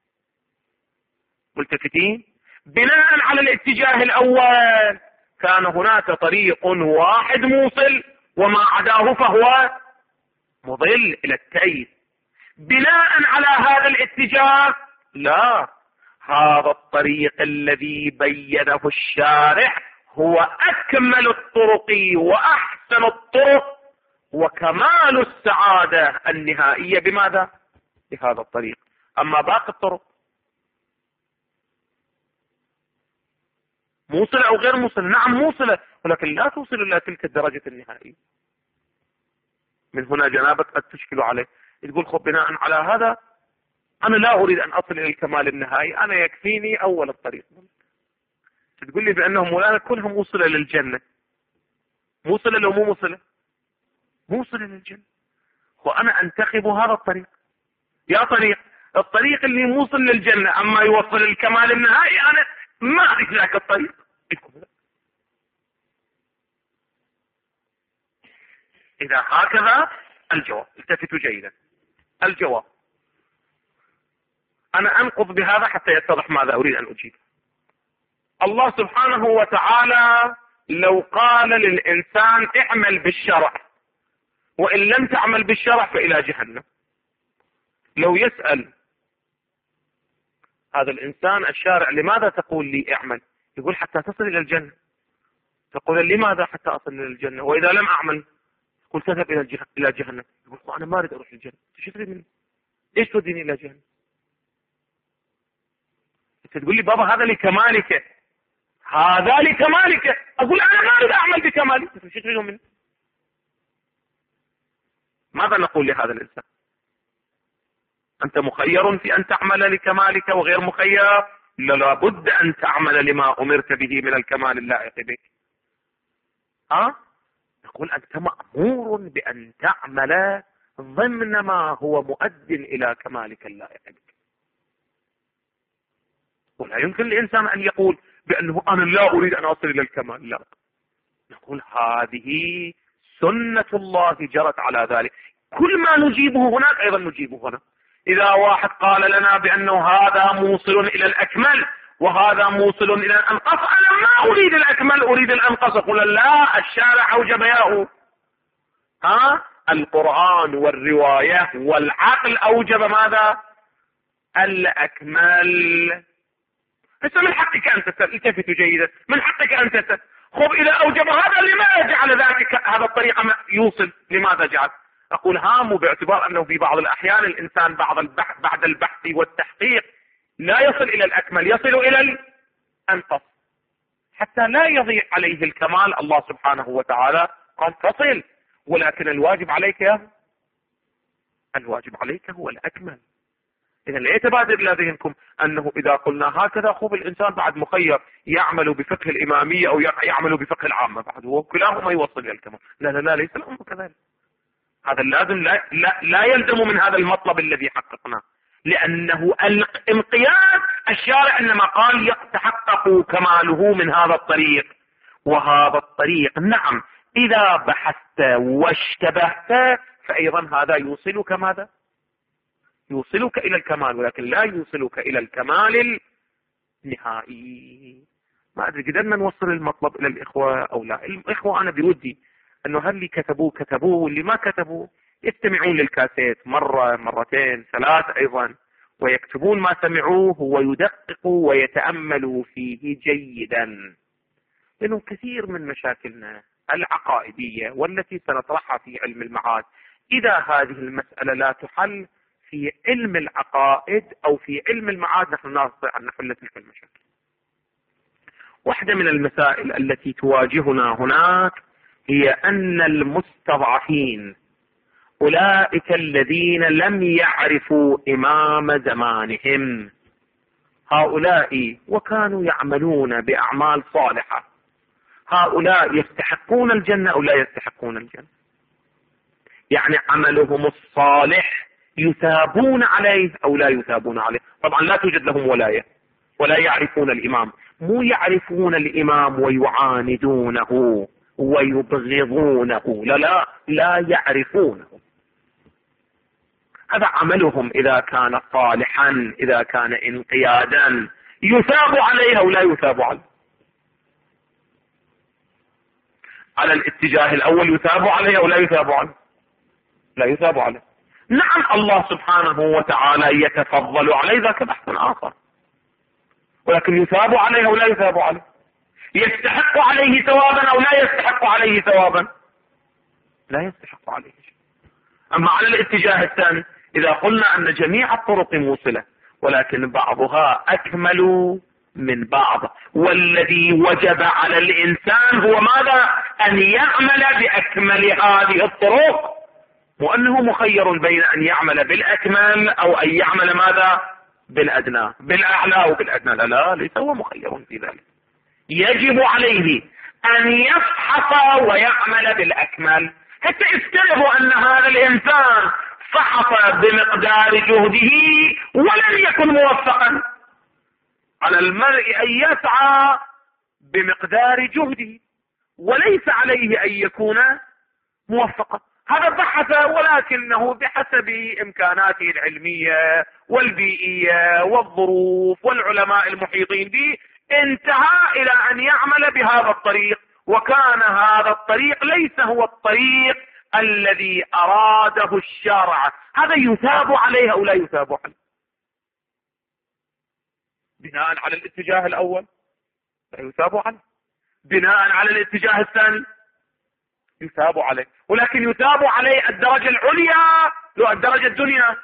ملتفتين؟ بناء على الاتجاه الأول كان هناك طريق واحد موصل وما عداه فهو مضل إلى التأييد. بناء على هذا الاتجاه لا، هذا الطريق الذي بينه الشارع هو أكمل الطرق وأحسن الطرق وكمال السعادة النهائية بماذا؟ بهذا الطريق. أما باقي الطرق موصلة أو غير موصلة، نعم موصلة، ولكن لا توصل إلى تلك الدرجة النهائية. من هنا جنابك قد تشكل عليه، تقول خب بناء على هذا أنا لا أريد أن أصل إلى الكمال النهائي، أنا يكفيني أول الطريق. تقول لي بأنهم مولانا كلهم موصلة للجنة. موصلة لو مو موصلة؟ موصلة للجنة. وأنا أنتخب هذا الطريق. يا طريق الطريق اللي موصل للجنة، أما يوصل الكمال النهائي أنا ما أريد ذاك الطريق. إذا هكذا الجواب، التفتوا جيدا. الجواب أنا أنقض بهذا حتى يتضح ماذا أريد أن أجيب. الله سبحانه وتعالى لو قال للإنسان اعمل بالشرع وإن لم تعمل بالشرع فإلى جهنم، لو يسأل هذا الإنسان الشارع لماذا تقول لي اعمل؟ يقول حتى تصل إلى الجنة. تقول لماذا حتى أصل إلى الجنة؟ وإذا لم أعمل قل تذهب إلى إلى جهنم. يقول أنا ما أريد أروح الجنة. إيش تريد مني؟ إيش توديني إلى جهنم؟ تقول لي بابا هذا لكمالك، هذا لكمالك. أقول أنا ما أريد أعمل بكمالي. إيش تريدون مني؟ ماذا نقول لهذا الإنسان؟ أنت مخير في أن تعمل لكمالك وغير مخير؟ لا بد أن تعمل لما أمرت به من الكمال اللائق بك. ها؟ نقول أنت مأمور بأن تعمل ضمن ما هو مؤد إلى كمالك اللائق بك. ولا يمكن للإنسان أن يقول بأنه أنا لا أريد أن أصل إلى الكمال، لا، نقول هذه سنة الله جرت على ذلك. كل ما نجيبه هناك أيضا نجيبه هنا. إذا واحد قال لنا بأنه هذا موصل إلى الأكمل وهذا موصل إلى الأنقص، أنا ما أريد الأكمل، أريد الأنقص، أقول لا، الشارع أوجب ياه. ها؟ القرآن والرواية والعقل أوجب ماذا؟ الأكمل. هسه من حقك أن تسأل، التفتوا جيدا، من حقك أن تسأل. خب إذا أوجب هذا لماذا جعل ذلك هذا الطريقة يوصل؟ لماذا جعل؟ أقول هام، باعتبار أنه في بعض الأحيان الإنسان بعض البحث بعد البحث والتحقيق لا يصل إلى الأكمل، يصل إلى الأنقص، حتى لا يضيع عليه الكمال. الله سبحانه وتعالى قال تصل، ولكن الواجب عليك يا الواجب عليك هو الأكمل. إذا لا يتبادر إلى ذهنكم أنه إذا قلنا هكذا خوف الإنسان بعد مخير يعمل بفقه الإمامية أو يعمل بفقه العامة، بعد هو كلاهما يوصل إلى الكمال. لا لا لا، ليس الأمر كذلك. هذا لازم لا, لا, لا يلزم من هذا المطلب الذي حققناه، لأنه الانقياد الشارع إنما قال يتحقق كماله من هذا الطريق، وهذا الطريق نعم إذا بحثت واشتبهت فأيضا هذا يوصلك ماذا؟ يوصلك إلى الكمال، ولكن لا يوصلك إلى الكمال النهائي. ما أدري قدرنا نوصل المطلب إلى الإخوة أو لا. الإخوة أنا بودي أنه هل اللي كتبوه كتبوه، واللي ما كتبوا يستمعون للكاسيت مرة مرتين ثلاث أيضا، ويكتبون ما سمعوه ويدققوا ويتأملوا فيه جيدا، لأنه كثير من مشاكلنا العقائدية والتي سنطرحها في علم المعاد، إذا هذه المسألة لا تحل في علم العقائد أو في علم المعاد نحن نستطيع أن نحل تلك المشاكل. واحدة من المسائل التي تواجهنا هناك هي أن المستضعفين أولئك الذين لم يعرفوا إمام زمانهم، هؤلاء وكانوا يعملون بأعمال صالحة، هؤلاء يستحقون الجنة أو لا يستحقون الجنة؟ يعني عملهم الصالح يثابون عليه أو لا يثابون عليه؟ طبعا لا توجد لهم ولاية ولا يعرفون الإمام، مو يعرفون الإمام ويعاندونه ويبغضونه، لا لا لا يعرفونه. هذا عملهم إذا كان صالحا، إذا كان انقيادا، يثاب عليه أو لا يثاب عليه؟ على الاتجاه الأول يثاب عليه أو لا يثاب عليه؟ لا يثاب عليه. نعم الله سبحانه وتعالى يتفضل عليه، ذاك بحث آخر، ولكن يثاب عليه أو لا يثاب عليه؟ يستحق عليه ثوابا أو لا يستحق عليه ثوابا؟ لا يستحق عليه شيء. أما على الاتجاه الثاني إذا قلنا أن جميع الطرق موصلة ولكن بعضها أكمل من بعض، والذي وجب على الإنسان هو ماذا؟ أن يعمل بأكمل هذه الطرق، وأنه مخير بين أن يعمل بالأكمل أو أن يعمل ماذا؟ بالأدنى، بالأعلى أو بالأدنى. لا لا، ليس هو مخير في ذلك، يجب عليه أن يفحص ويعمل بالأكمل. حتى افترضوا أن هذا الإنسان فحص بمقدار جهده ولم يكن موفقا، على المرء أن يسعى بمقدار جهده وليس عليه أن يكون موفقا. هذا بحث ولكنه بحسب إمكاناته العلمية والبيئية والظروف والعلماء المحيطين به انتهى إلى أن يعمل بهذا الطريق، وكان هذا الطريق ليس هو الطريق الذي أراده الشارع. هذا يثاب عليه أو لا يثاب عليه؟ بناء على الاتجاه الأول لا يثاب عليه، بناء على الاتجاه الثاني يثاب عليه، ولكن يثاب عليه الدرجة العليا لو الدرجة الدنيا.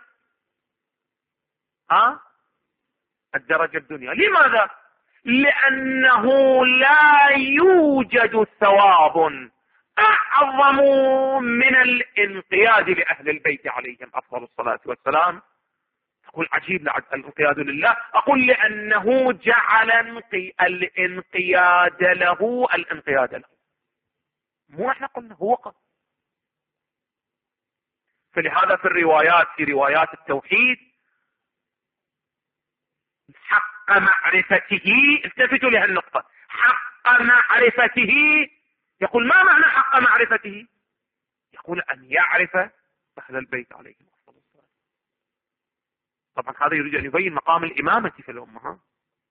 ها؟ الدرجة الدنيا. لماذا؟ لأنه لا يوجد ثواب أعظم من الانقياد لأهل البيت عليهم أفضل الصلاة والسلام. أقول عجيب الانقياد لله، أقول لأنه جعل الانقياد له الانقياد له، مو احنا قلنا هو قال. فلهذا في الروايات في روايات التوحيد حقق حق معرفته. التفتوا لهالنقطة، حق معرفته. يقول ما معنى حق معرفته؟ يقول أن يعرف أهل البيت عليهم الصلاة والسلام. طبعا هذا يريد أن يبين مقام الإمامة في الأمة.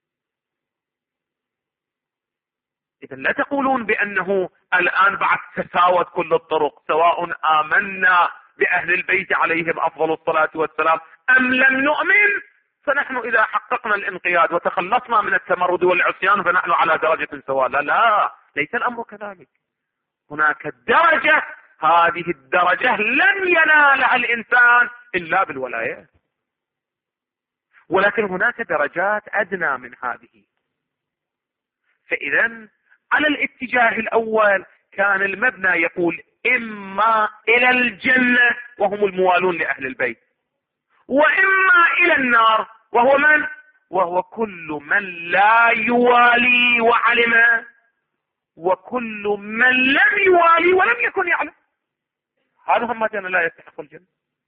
إذا لا تقولون بأنه الآن بعد تساوت كل الطرق، سواء آمنا بأهل البيت عليهم أفضل الصلاة والسلام أم لم نؤمن، فنحن إذا حققنا الانقياد وتخلصنا من التمرد والعصيان فنحن على درجة سواء. لا لا، ليس الأمر كذلك. هناك درجة، هذه الدرجة لن ينالها الإنسان إلا بالولاية، ولكن هناك درجات أدنى من هذه. فإذا على الاتجاه الأول كان المبنى يقول إما إلى الجنة وهم الموالون لأهل البيت، وإما إلى النار وهو من؟ وهو كل من لا يوالي وعلم، وكل من لم يوالي ولم يكن يعلم. هذا هم الذين لا يستحق الجنة.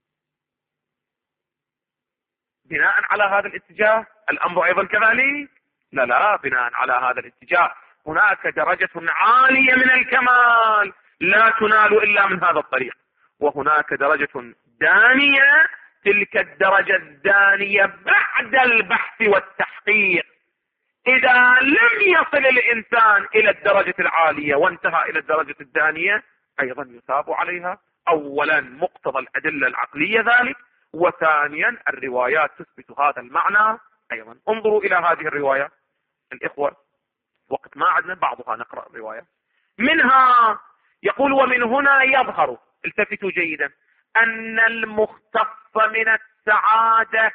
بناء على هذا الاتجاه الأمر أيضا كذلك؟ لا لا، بناء على هذا الاتجاه هناك درجة عالية من الكمال لا تنال إلا من هذا الطريق، وهناك درجة دانية، تلك الدرجة الدانية بعد البحث والتحقيق. إذا لم يصل الإنسان إلى الدرجة العالية وانتهى إلى الدرجة الدانية أيضا يثاب عليها. أولا مقتضى الأدلة العقلية ذلك، وثانيا الروايات تثبت هذا المعنى أيضا. انظروا إلى هذه الروايات الإخوة، وقت ما عدنا بعضها نقرأ الرواية. منها يقول ومن هنا يظهر، التفتوا جيدا، أن المختص من السعادة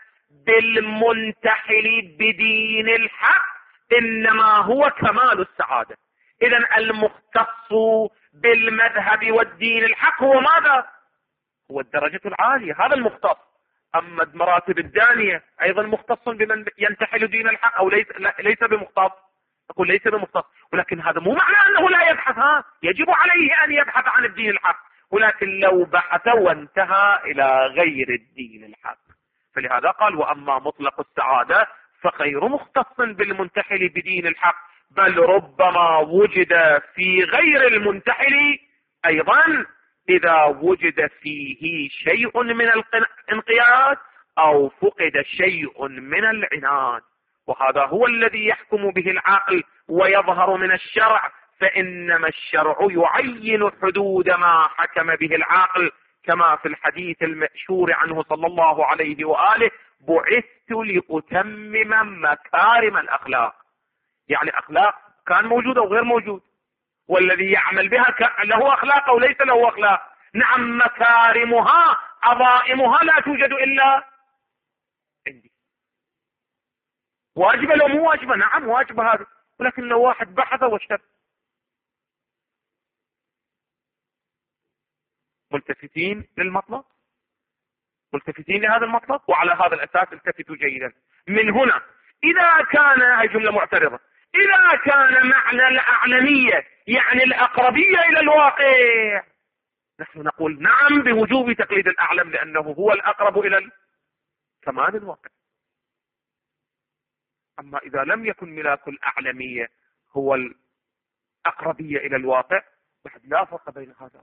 بالمنتحل بدين الحق إنما هو كمال السعادة. إذن المختص بالمذهب والدين الحق هو ماذا؟ هو الدرجة العالية، هذا المختص. أما المراتب الدانية أيضا مختص بمن ينتحل دين الحق أو ليس, ليس بمختص. أقول ليس بمختص، ولكن هذا مو معنى أنه لا يبحث. ها، يجب عليه أن يبحث عن الدين الحق، ولكن لو بحث وانتهى إلى غير الدين الحق. فلهذا قال وأما مطلق السعادة فخير مختص بالمنتحل بدين الحق، بل ربما وجد في غير المنتحل أيضا إذا وجد فيه شيء من الانقياد أو فقد شيء من العناد. وهذا هو الذي يحكم به العقل ويظهر من الشرع، فإنما الشرع يعين حدود ما حكم به العقل، كما في الحديث المأشور عنه صلى الله عليه وآله بعثت لأتمم مكارم الأخلاق. يعني أخلاق كان موجود أو غير موجود، والذي يعمل بها له أخلاق أو ليس له أخلاق. نعم مكارمها عظائمها لا توجد إلا عندي. واجبة لو مو واجبة؟ نعم واجبة هذا، ولكن لو واحد بحث واشتغل. ملتفتين للمطلب، ملتفتين لهذا المطلب، وعلى هذا الأساس التفتوا جيدا. من هنا إذا كان، هذه جملة معترضة، إذا كان معنى الأعلمية يعني الأقربية إلى الواقع، نحن نقول نعم بوجوب تقليد الأعلم لأنه هو الأقرب إلى كمال الواقع. أما إذا لم يكن ملاك الأعلمية هو الأقربية إلى الواقع، بعد لا فرق بين هذا،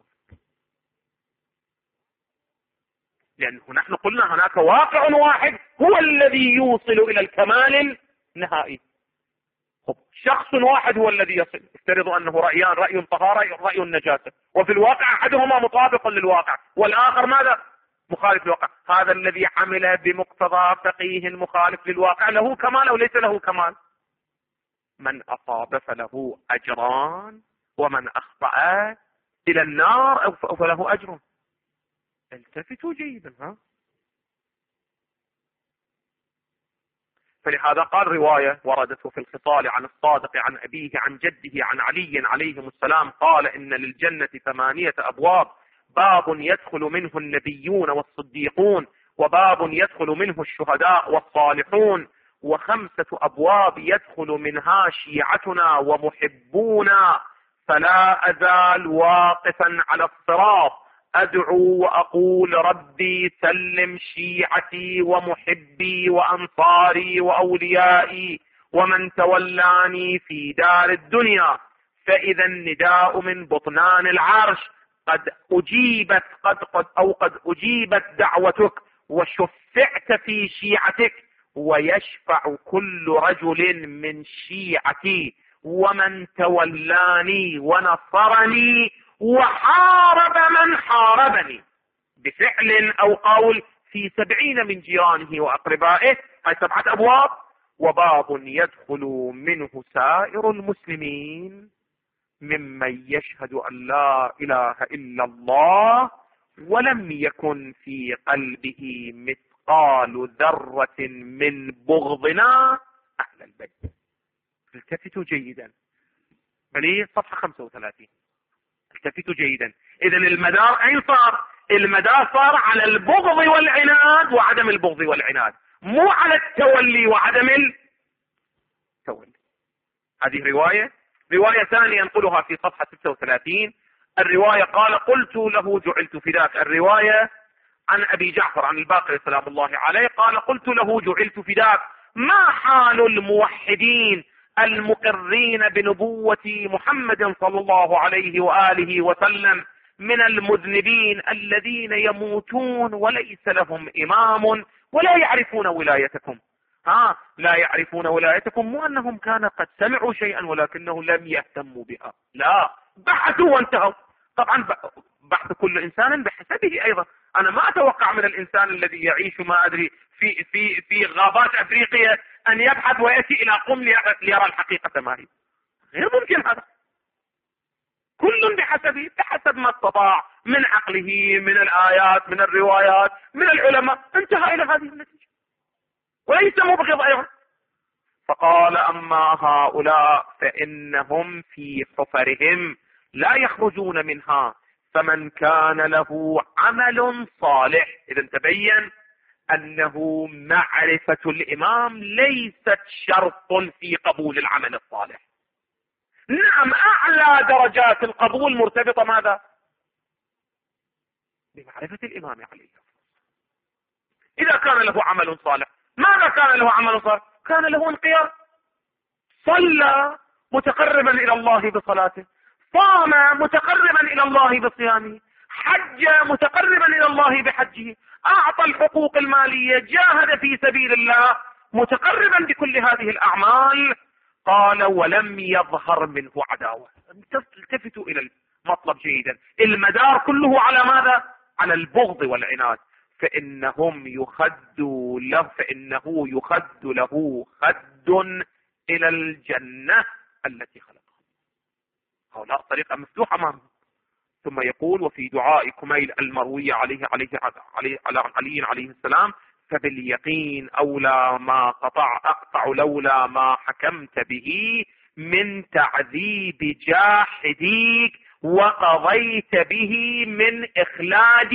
لأنه نحن قلنا هناك واقع واحد هو الذي يوصل إلى الكمال النهائي. شخص واحد هو الذي يصل. افترضوا أنه رأيان، رأي الطهارة رأي النجاسة، وفي الواقع أحدهما مطابق للواقع والآخر ماذا؟ مخالف للواقع. هذا الذي عمل بمقتضى فقيه مخالف للواقع له كمال أو ليس له كمال؟ من أصاب فله أجران، ومن أخطأ إلى النار أو فله أجر. التفتوا جيدا. ها، فلهذا قال رواية وردته في الخصال عن الصادق عن أبيه عن جده عن علي عليهم السلام قال إن للجنة ثمانية أبواب، باب يدخل منه النبيون والصديقون، وباب يدخل منه الشهداء والصالحون، وخمسة أبواب يدخل منها شيعتنا ومحبونا، فلا أزال واقفا على الصراط أدعو وأقول ربي سلم شيعتي ومحبي وأنصاري وأوليائي ومن تولاني في دار الدنيا، فإذا النداء من بطنان العرش قد أجيبت قد قد أو قد أجيبت دعوتك وشفعت في شيعتك، ويشفع كل رجل من شيعتي ومن تولاني ونصرني وحارب من حاربني بفعل أو قول في سبعين من جيرانه وأقربائه. هاي سبعة أبواب، وباب يدخل منه سائر المسلمين ممن يشهد أن لا إله إلا الله ولم يكن في قلبه مثقال ذرة من بغضنا أهل البيت. التفتوا جيدا، بلي صفحة خمسة وثلاثين. التفتوا جيدا. إذا المدار أين صار؟ المدار صار على البغض والعناد وعدم البغض والعناد، مو على التولي وعدم التولي. هذه رواية. رواية ثانية ينقلها في صفحة ستة وثلاثين. الرواية قال قلت له جعلت فداك. الرواية عن أبي جعفر عن الباقر سلام الله عليه قال قلت له جعلت فداك ما حال الموحدين المقرين بنبوة محمد صلى الله عليه وآله وسلم من المذنبين الذين يموتون وليس لهم إمام ولا يعرفون ولايتكم. ها لا يعرفون ولايتكم، مو أنهم كان قد سمعوا شيئا ولكنه لم يهتموا بها، لا، بحثوا وانتهوا. طبعا بحث كل إنسان بحسبه أيضا. أنا ما أتوقع من الإنسان الذي يعيش ما أدري في في في غابات أفريقيا أن يبحث ويأتي إلى قم ليرى الحقيقة ما هي. غير ممكن هذا. كل بحسبه، بحسب ما استطاع من عقله، من الآيات، من الروايات، من العلماء، انتهى إلى هذه النتيجة وليس مبغض أيضا. فقال أما هؤلاء فإنهم في حفرهم لا يخرجون منها، فمن كان له عمل صالح. إذا تبين أنه معرفة الإمام ليست شرط في قبول العمل الصالح. نعم، أعلى درجات القبول مرتبطة ماذا؟ بمعرفة الإمام عليه الصلاة والسلام. إذا كان له عمل صالح، ماذا كان له عمل صالح؟ كان له انقياد، صلى متقربا إلى الله بصلاته، صام متقربا إلى الله بصيامه، حج متقربا إلى الله بحجه، أعطى الحقوق المالية، جاهد في سبيل الله متقربا بكل هذه الأعمال. قال ولم يظهر منه عداوة. التفتوا إلى المطلب جيدا. المدار كله على ماذا؟ على البغض والعناد. فإنهم يخد له فإنه يخد له خد إلى الجنة التي خلقها. هؤلاء طريقة مفتوحة أمامهم. ثم يقول وفي دعاء كميل المروي عليه عليه عليه على علي عليه السلام فباليقين أولى ما قطع أقطع لولا ما حكمت به من تعذيب جاحديك وقضيت به من إخلاد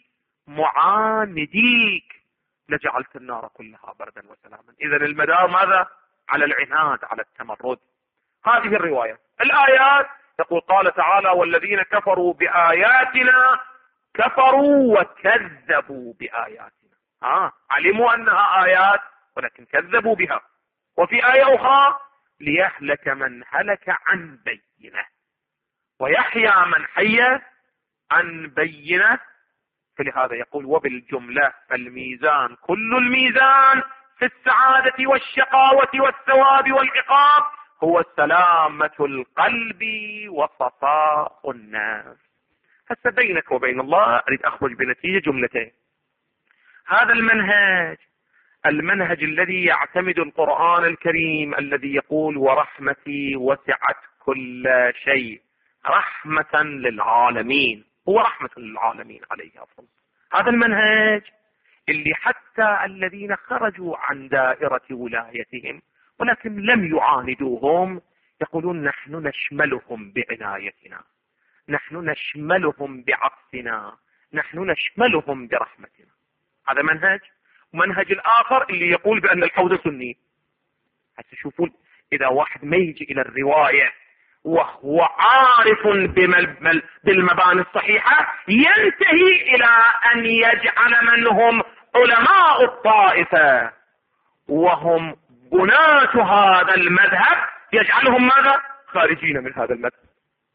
معانديك لجعلت النار كلها بردا وسلاما. إذا المدار ماذا؟ على العناد، على التمرد. هذه الرواية. الآيات يقول قال تعالى والذين كفروا بآياتنا كفروا وكذبوا بآياتنا. ها علموا أنها آيات ولكن كذبوا بها. وفي آية أخرى ليهلك من هلك عن بينة ويحيى من حي عن بينة. فلهذا يقول وبالجملة فالميزان كل الميزان في السعادة والشقاوة والثواب والعقاب هو سلامة القلب وصفاء النفس. هسه بينك وبين الله أريد أخرج بنتيجة جملتين. هذا المنهج المنهج الذي يعتمد القرآن الكريم الذي يقول ورحمتي وسعت كل شيء، رحمة للعالمين، هو رحمة للعالمين عليه أفضل. هذا المنهج اللي حتى الذين خرجوا عن دائرة ولايتهم ولكن لم يعاندوهم يقولون نحن نشملهم بعنايتنا، نحن نشملهم بعطفنا، نحن نشملهم برحمتنا. هذا منهج. ومنهج الآخر اللي يقول بأن الحوض سني. هتشوفون إذا واحد ما يجي إلى الرواية وهو عارف بالمباني الصحيحة ينتهي إلى أن يجعل من هم علماء الطائفة وهم بناة هذا المذهب يجعلهم ماذا؟ خارجين من هذا المذهب.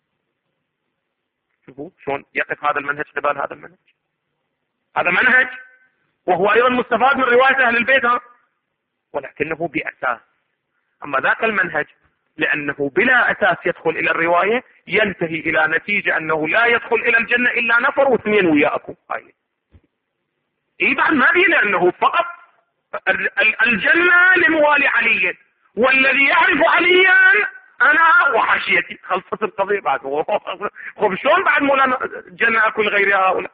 شوفوا شلون يقف هذا المنهج قبال هذا المنهج. هذا منهج وهو أيضا مستفاد من رواية أهل البيت، ولكنه بأساس. أما ذاك المنهج لأنه بلا أساس يدخل إلى الرواية ينتهي إلى نتيجة أنه لا يدخل إلى الجنة إلا نفر واثنين وياكم. هاي إيه بعد ما بيه، لأنه فقط الجنة لموالي علي، والذي يعرف عليا أنا وحاشيتي. خلصت القضية بعد. خب شلون بعد مولانا الجنة أكل غير هؤلاء؟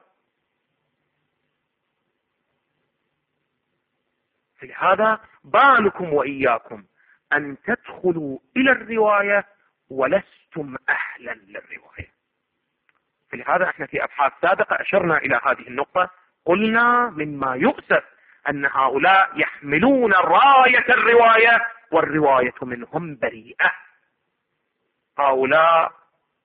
فلهذا بالكم وإياكم أن تدخلوا إلى الرواية ولستم أهلا للرواية. فلهذا احنا في أبحاث سابقة أشرنا إلى هذه النقطة، قلنا مما يؤسف أن هؤلاء يحملون راية الرواية والرواية منهم بريئة. هؤلاء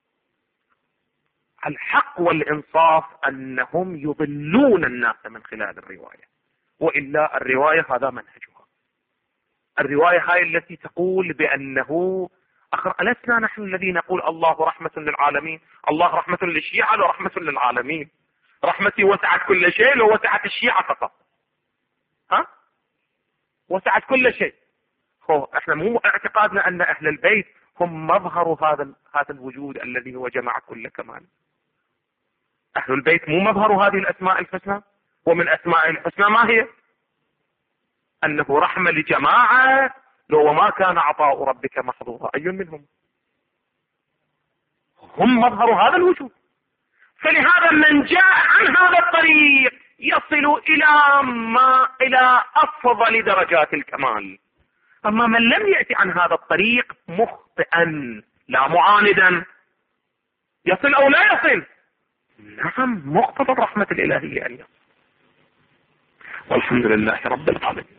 الحق والإنصاف أنهم يضلون الناس من خلال الرواية، وإلا الرواية هذا منهجها. الرواية هاي التي تقول بأنه أخر ألسنا نحن الذين نقول الله رحمة للعالمين، الله رحمة للشيعة ورحمة للعالمين، رحمتي وسعت كل شيء لو وسعت الشيعة فقط. ها؟ وسعت كل شيء. هو احنا مو اعتقادنا أن أهل البيت هم مظهر هذا هذا الوجود الذي هو جمع كل كمال. أهل البيت مو مظهر هذه الأسماء الحسنى، ومن أسماء الحسنى ما هي؟ أنه رحمة لجماعة لو ما كان عطاء ربك محظورا. أي منهم؟ هم مظهر هذا الوجود. فلهذا من جاء عن هذا الطريق يصل إلى ما إلى أفضل درجات الكمال. أما من لم يأتي عن هذا الطريق مخطئا لا معاندا يصل أو لا يصل. نعم، مقتضى الرحمة الإلهية أن يصل. والحمد لله رب العالمين.